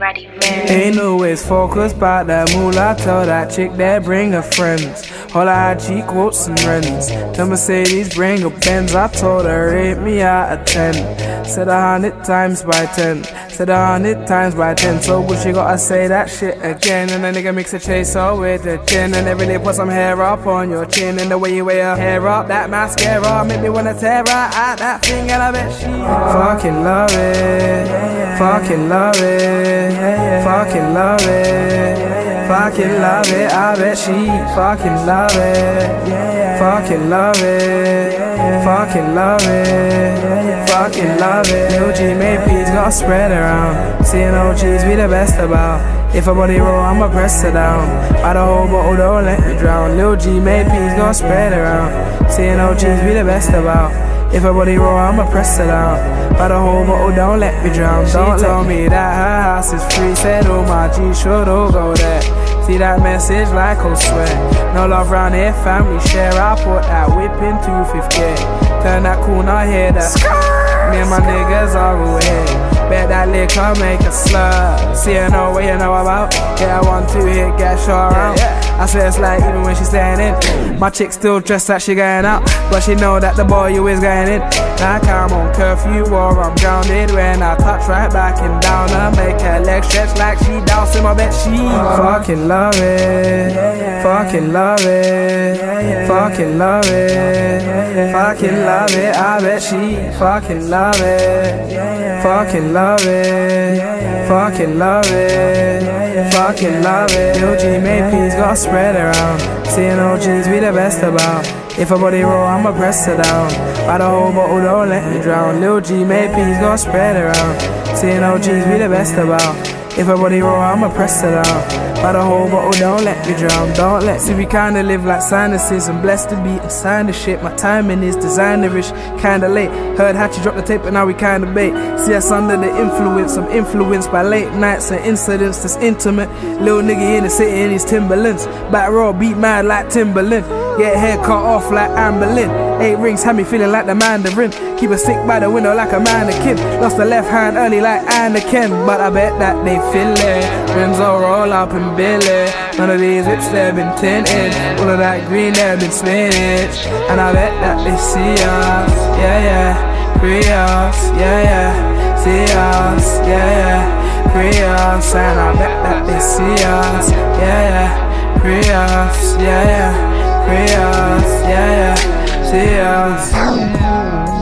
Freddie Mercury. Ain't always focused by that moolah. Tell that chick that bring her friends. All I had cheap quotes and rents. Tell Mercedes bring a Benz. I told her rate me out of 10. Said 100 times by 10. Said 100 times by 10. So what she gotta say that shit again? And then nigga mix a chaser with the gin. And every day put some hair up on your chin. And the way you wear your hair up, that mascara make me wanna tear out that thing. And I bet she fucking love it. Fucking love it. Fucking love it. Fucking love it. I bet she fucking love it. Fucking love it. Fucking love it. Fucking love it. Lil G made peas, gotta spread around. Seeing OGs be the best about. If a body roll, I'ma press her down. By the whole bottle, don't let me drown. Lil G made peas, gotta spread around. Seeing OGs be the best about. If a body roll, I'ma press her down. By the whole bottle, don't let me drown. Don't tell me that her house is free. Said, oh my G, should all go there. See that message like I swear. No love round here, family share. I put that whip in 250. Turn that corner, hear that. Me and my niggas are all here. Bet that liquor make a slur. See her know what you know about. Yeah, 1, 2 hit, get shot around. I swear it's like even when she's staying in. My chick still dressed like she going out, but she know that the boy you is going in. Like I'm on curfew or I'm grounded. When I touch right back and down, I make her legs stretch like she dousing. I bet she fucking love it. Fucking love it. Fucking love it. Fucking love it. I bet she fucking love it. Fucking love it. Fucking love it. Fucking love it. Lil G made peas, gotta spread around. Seeing OGs be the best about. If a body roll, I'ma press her down. By the whole bottle, don't let me drown. Lil G made peas, gotta spread around. Seeing OGs be the best about. If a body roll, I'ma press her down. By the whole bottle, don't let me drown. Don't let. See, we kinda live like sinuses. I'm blessed to be inside the shit. My timing is designerish, kinda late. Heard Hatchie drop the tape, but now we kinda bait. See us under the influence. I'm influenced by late nights and incidents that's intimate. Little nigga in the city in his Timberlands. Back row, beat mad like Timberland. Get hair cut off like Amber Lynn. 8 rings had me feeling like the Mandarin. Keep a stick by the window like a mannequin. Lost the left hand early like Anakin, but I bet that they feel it. Rims all roll up and billy. None of these whips they've been tinted. All of that green they've been spinach. And I bet that they see us, yeah, yeah. Free us, yeah, yeah. See us, yeah, yeah. Free us, and I bet that they see us, yeah, yeah. Free us, yeah, yeah. Free us, yeah, yeah. See us.